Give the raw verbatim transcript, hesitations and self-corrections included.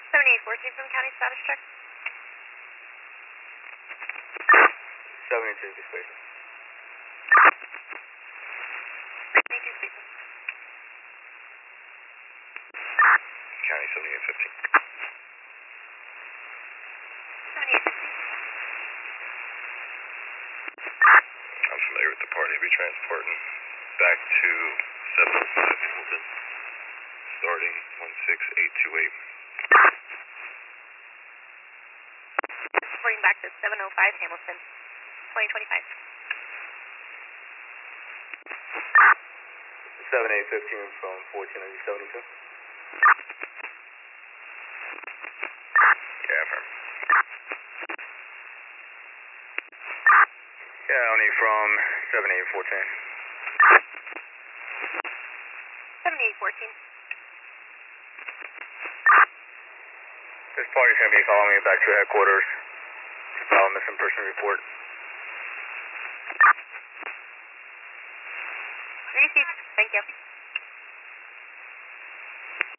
seventy-eight fourteen from county status check. seventy-two spaces. seventy-two spaces. County seventy-eight fifteen. seventy-eight fifteen. I'm familiar with the party. I'll be transporting back to seven oh five Hamilton, starting one six eight two eight. Reporting back to seven oh five Hamilton, twenty twenty-five. seventy-eight fifteen from fourteen seventy-two. Yeah, affirm. Yeah, only from seventy-eight fourteen. seventy-eight fourteen. This party's going to be following me back to headquarters to file a missing person report. Received. Thank you.